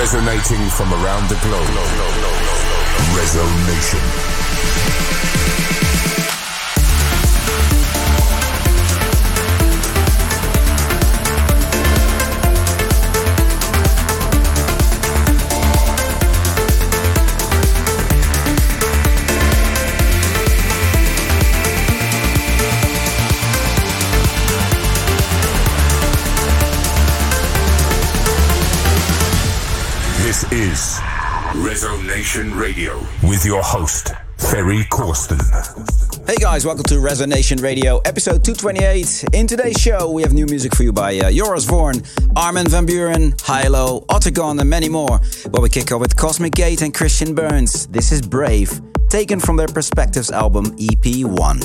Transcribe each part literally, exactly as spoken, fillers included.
Resonating from around the globe. Resonation. This is Resonation Radio with your host, Ferry Corsten. Hey guys, welcome to Resonation Radio, episode two twenty-eight. In today's show, we have new music for you by uh, Joris Voorn, Armin van Buuren, Hilo, Otacon, and many more. But we kick off with Cosmic Gate and Christian Burns. This is Brave, taken from their Perspectives album E P one.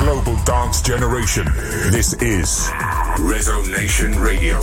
global dance generation. This is Resonation Radio.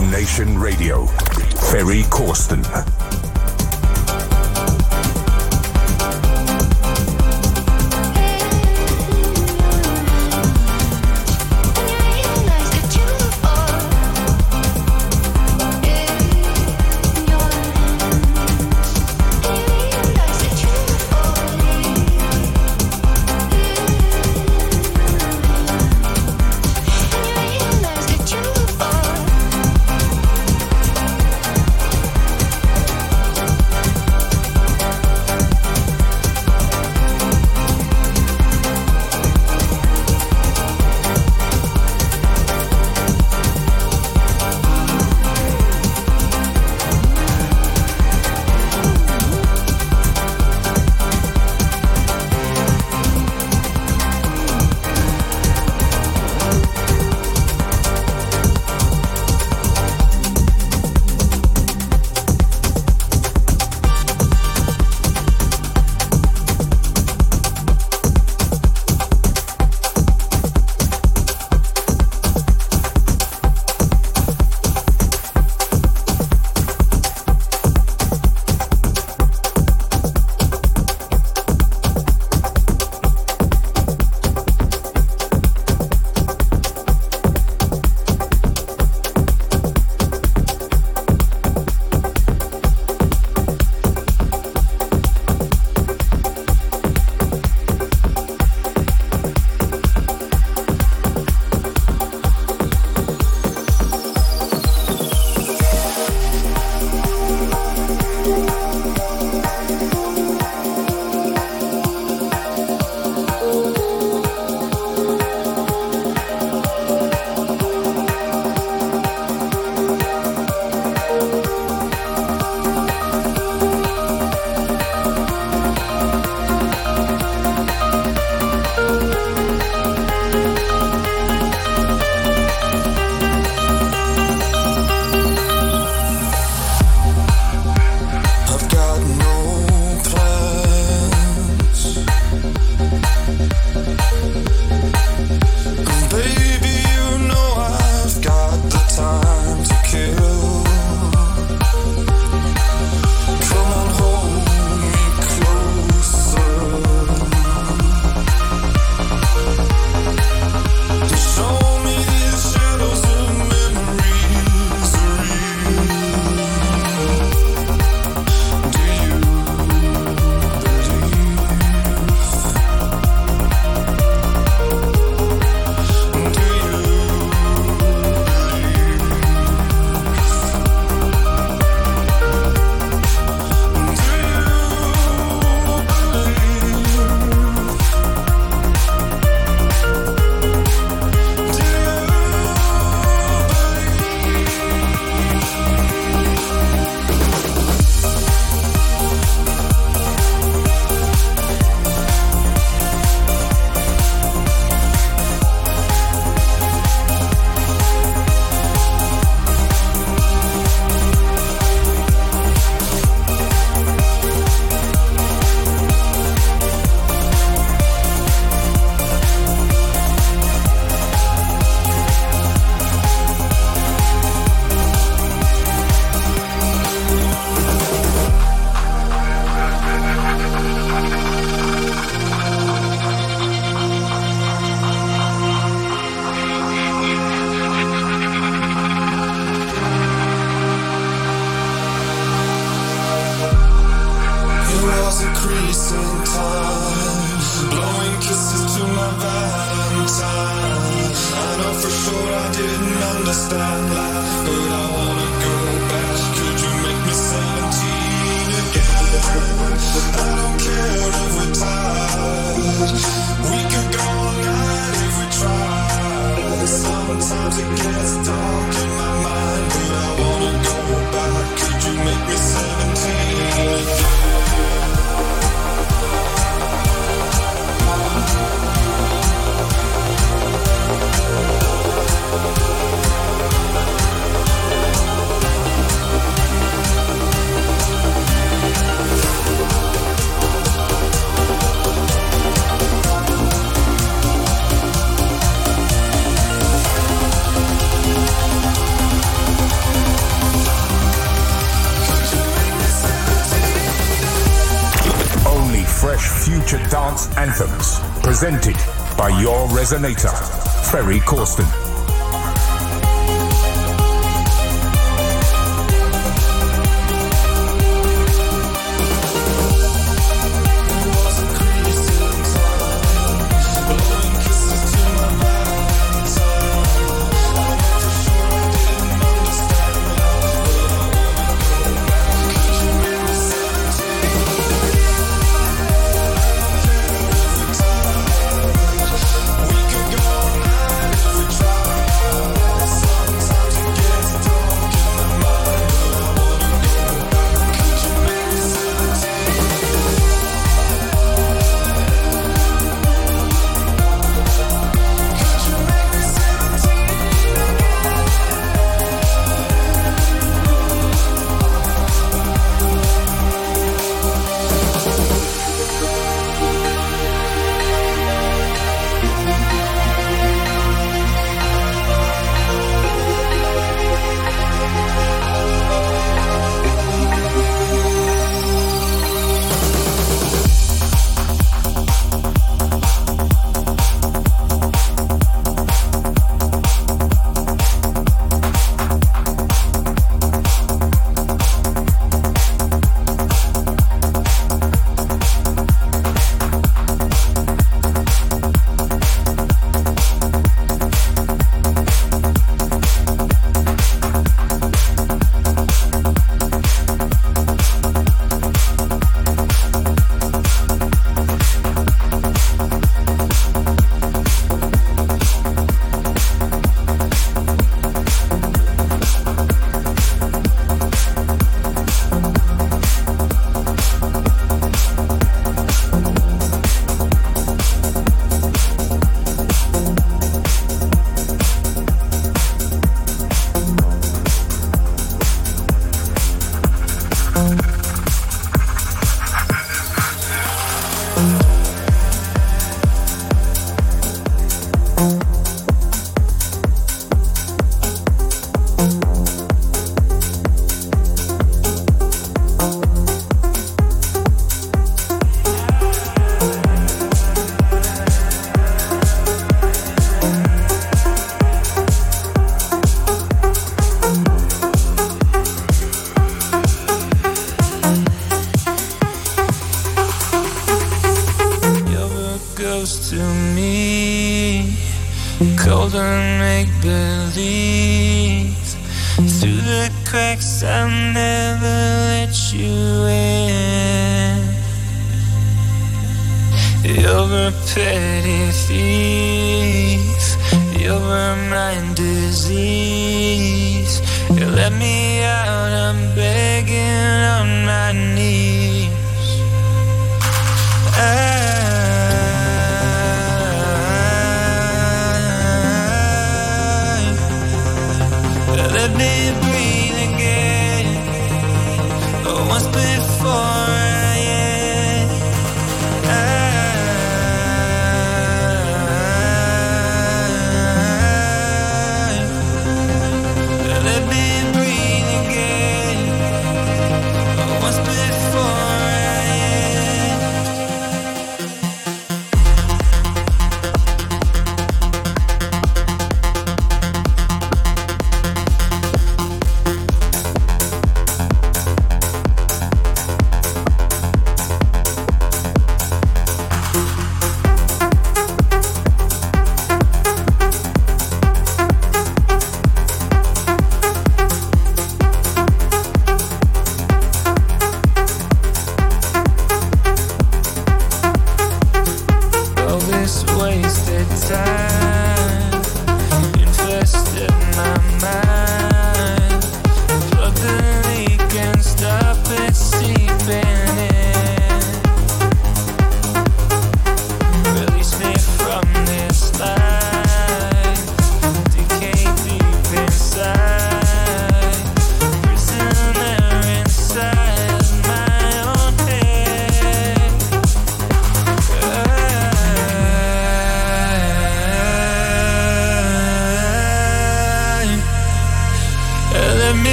Rezo Nation Radio. Ferry Corsten. dance anthems, presented by your resonator, Ferry Corsten.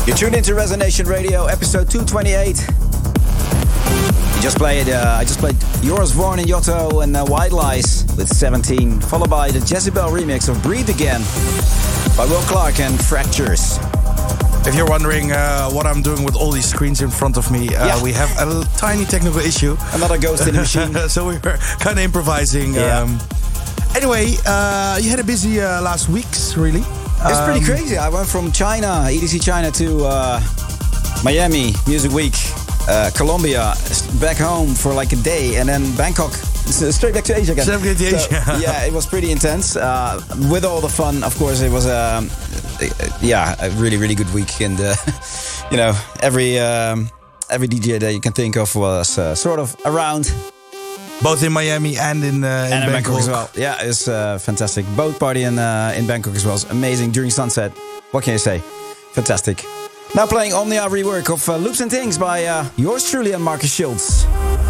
You tuned into Resonation Radio, episode two twenty-eight. You just played, uh, I just played Joris Voorn and Yotto and uh, White Lies with seventeen, followed by the Jezebel remix of Breathe Again by Will Clark and Fractures. If you're wondering uh, what I'm doing with all these screens in front of me, uh, yeah. we have a l- tiny technical issue. Another ghost in the machine. So we were kind of improvising. Yeah. Um, anyway, uh, you had a busy uh, last weeks, really. It's um, pretty crazy. I went from China, E D C China, to uh, Miami, Music Week, uh, Colombia, back home for like a day, and then Bangkok, straight back to Asia again. Straight back to Asia. So, yeah, it was pretty intense. Uh, with all the fun, of course, it was um, yeah, a really, really good week. And, uh, you know, every um, every D J that you can think of was uh, sort of around. Both in Miami and in, uh, in, and in Bangkok. Bangkok as well. Yeah, it's uh, fantastic. Boat party in, uh, in Bangkok as well. It's amazing during sunset. What can you say? Fantastic. Now playing Omnia rework of uh, Loops and Things by uh, yours truly and Marcus Schultz.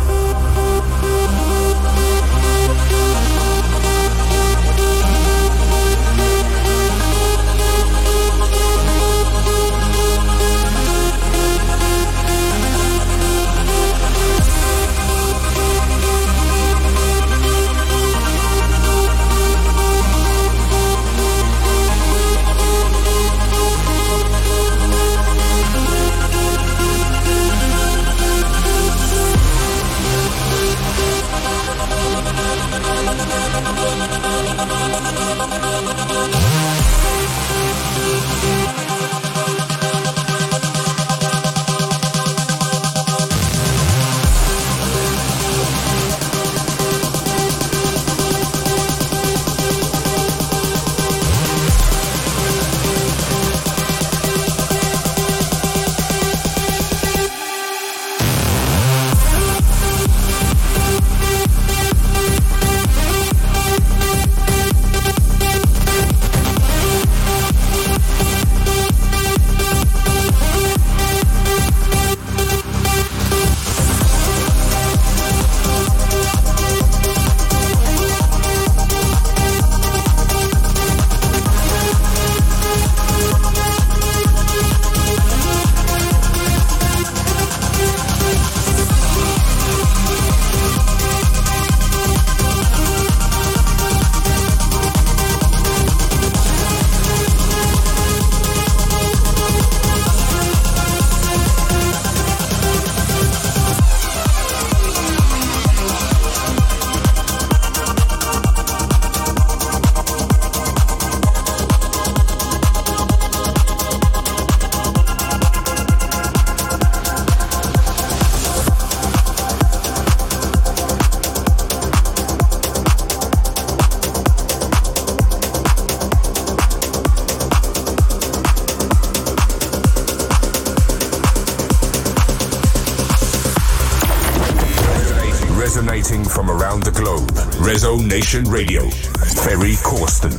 Resonating from around the globe. Resonation Radio. Ferry Corsten.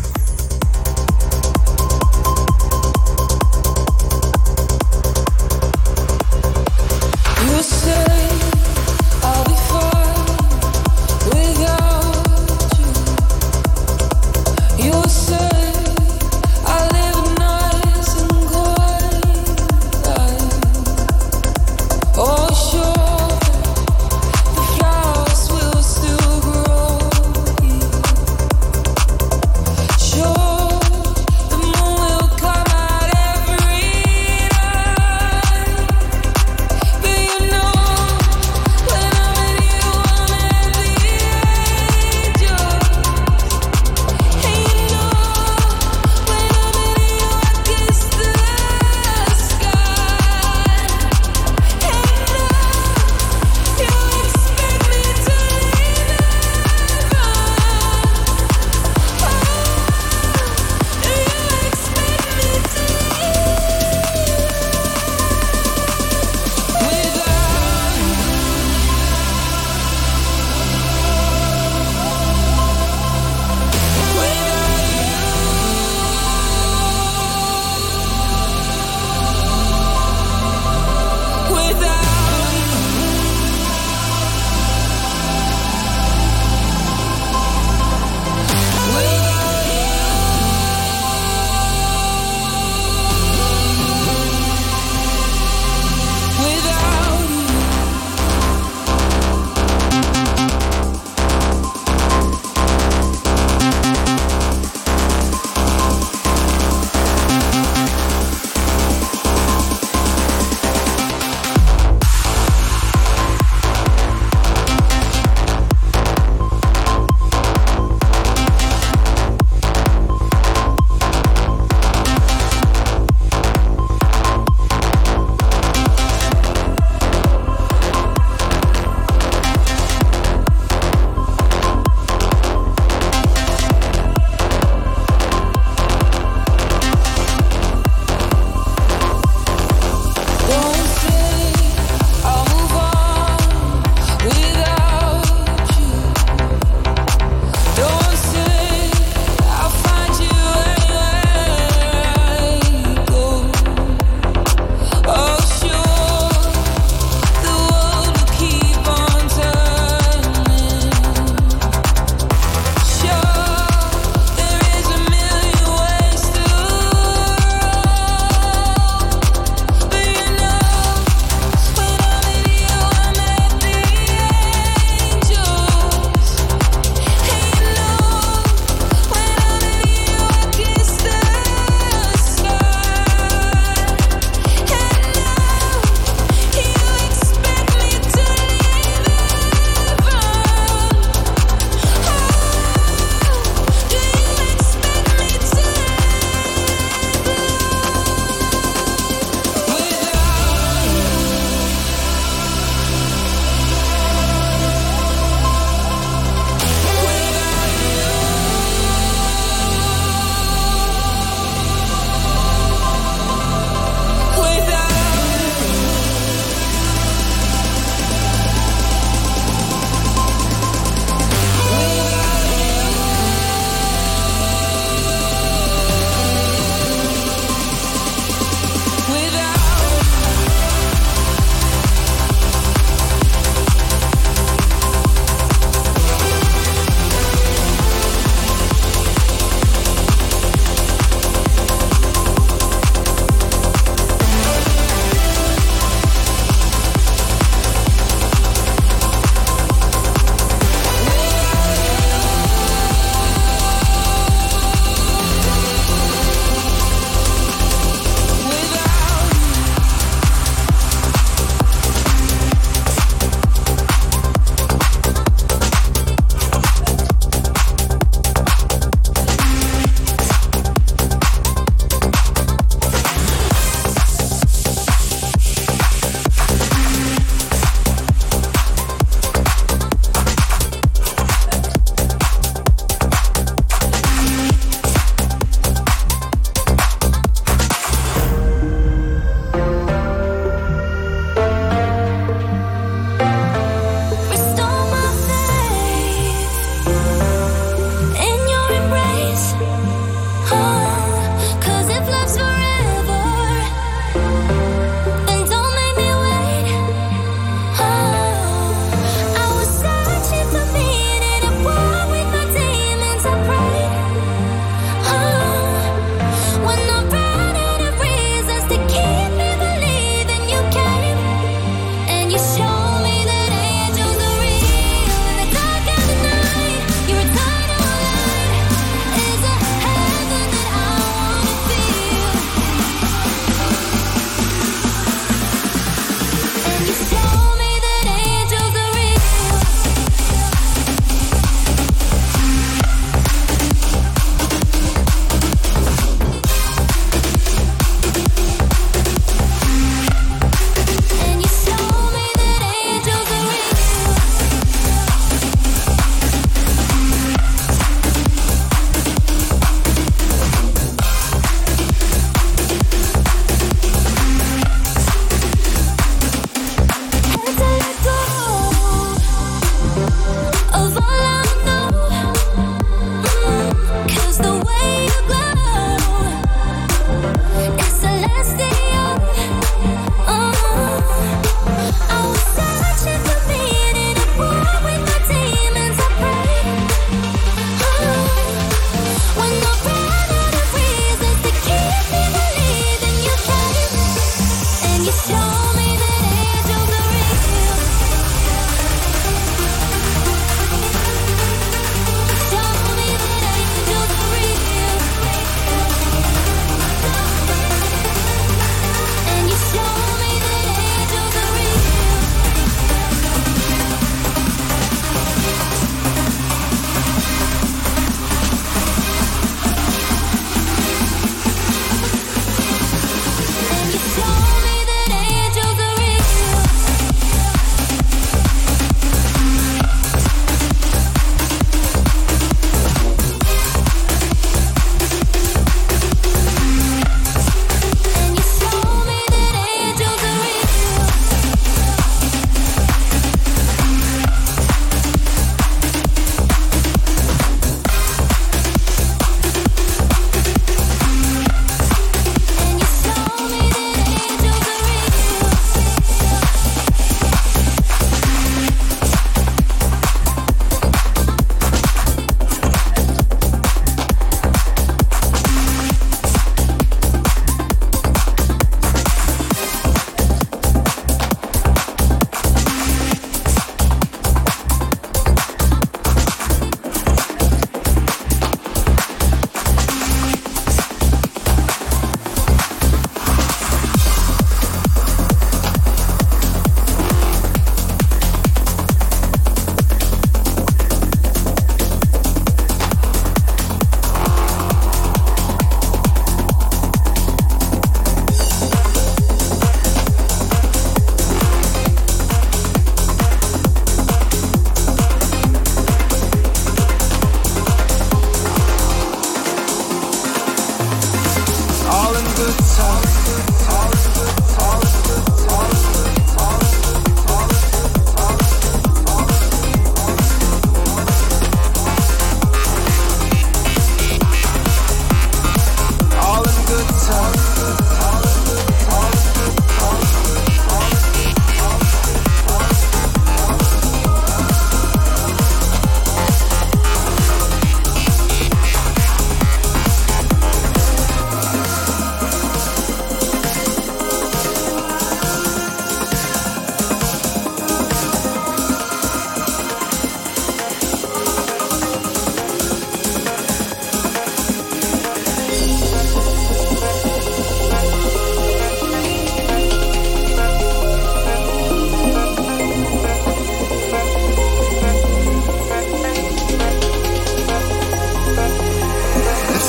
You say I'll be fine without you. You say I live nice and quiet. Oh, sure. Flowers will still grow.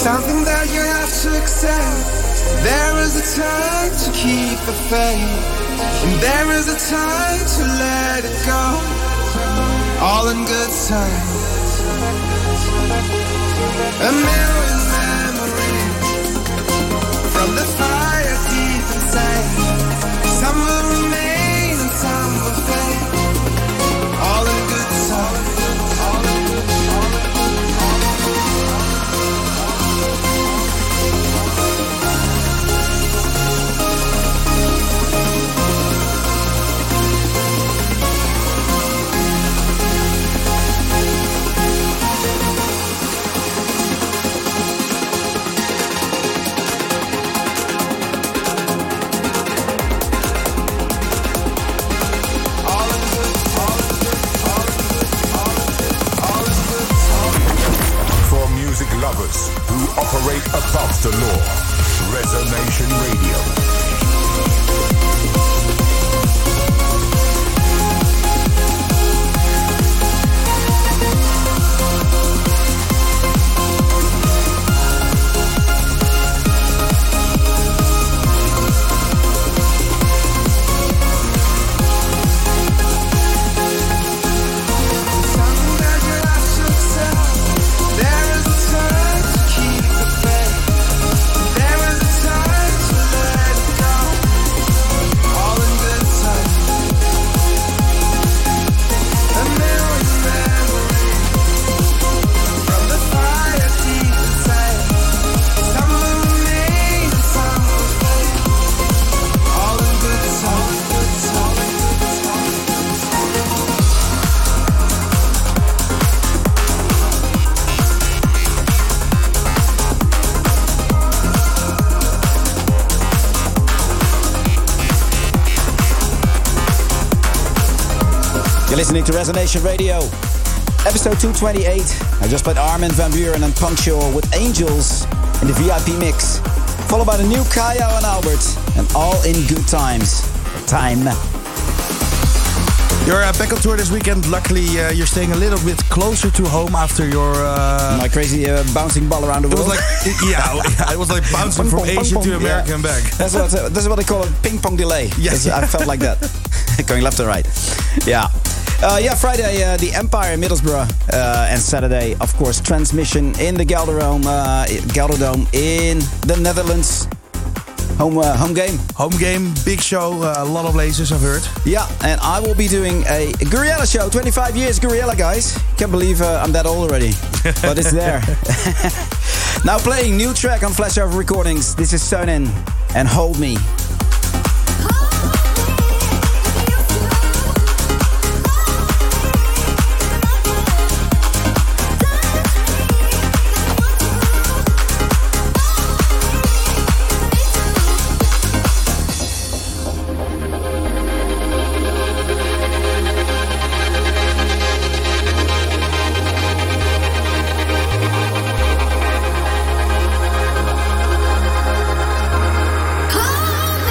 something that you have to accept. There is a time to keep the faith, and there is a time to let it go. All in good time. A million memories from the fire deep inside. Some will remain and some will fade. All in good time. All in good, all in good, all in good. Lovers who operate above the law. Resonation Radio. You're listening to Resonation Radio, episode two twenty-eight. I just played Armin van Buuren and Punctual with Angels in the V I P mix, followed by the new Kaya and Albert, and All in Good Times. Time. You're uh, back on tour this weekend. Luckily, uh, you're staying a little bit closer to home after your... Uh, My crazy uh, bouncing ball around the world. It was like, yeah, yeah, it was like bouncing from Asia to America yeah. and back. That's what, uh, that's what they call a ping pong delay. Yes, I felt like that. Going left and right. Yeah. Uh, yeah, Friday, uh, the Empire in Middlesbrough. Uh, and Saturday, of course, Transmission in the Gelderdome, uh, Gelderdome in the Netherlands. Home uh, home game. Home game, big show, uh, a lot of lasers, I've heard. Yeah, and I will be doing a Gouryella show. twenty-five years Gouryella, guys. Can't believe uh, I'm that old already. But it's there. Now playing new track on Flashover Recordings. This is Sonin and Hold Me. Call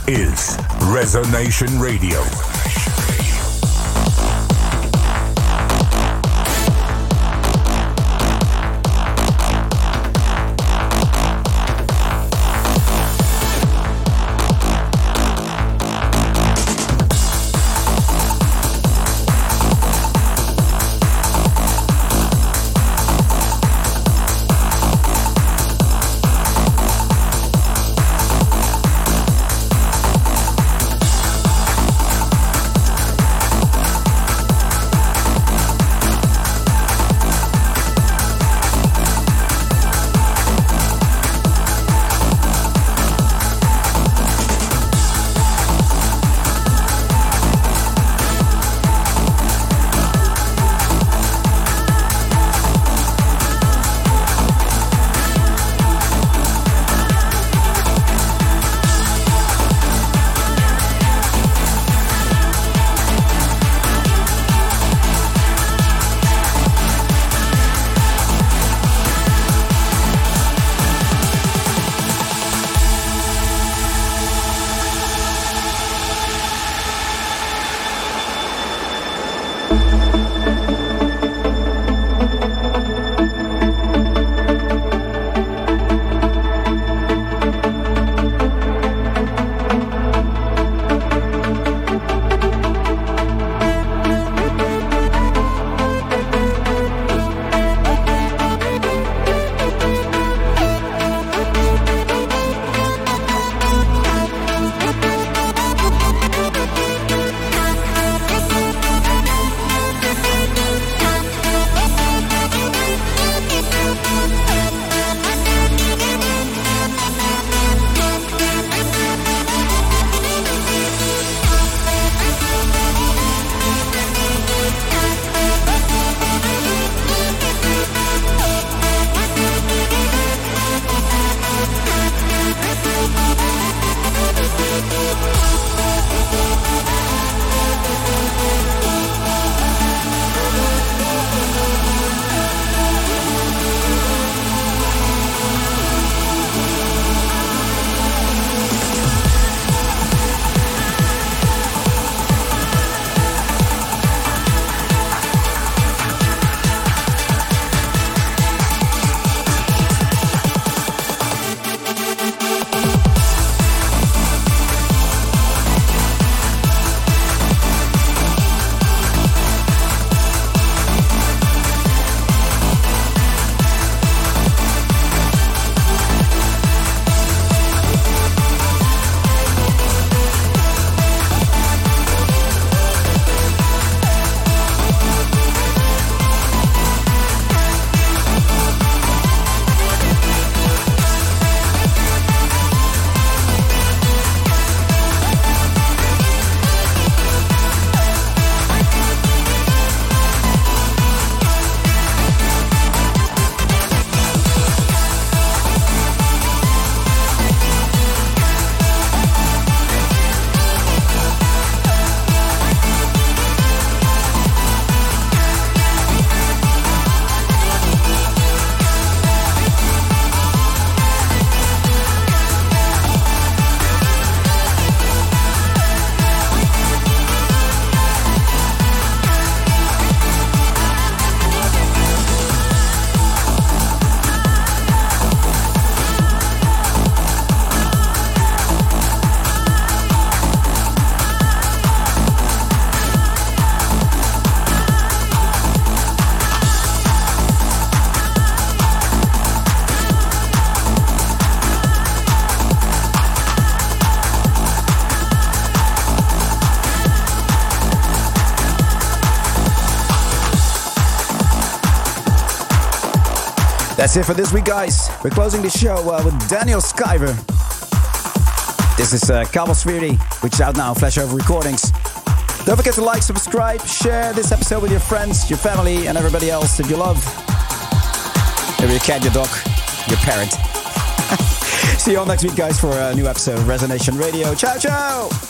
is Resonation Radio. That's it for this week, guys. We're closing the show uh, with Daniel Skyver. This is uh, Kabelsfeeri, which is out now on Flashover Recordings. Don't forget to like, subscribe, share this episode with your friends, your family, and everybody else that you love. Maybe your cat, your dog, your parrot. See you all next week, guys, for a new episode of Resonation Radio. Ciao, ciao!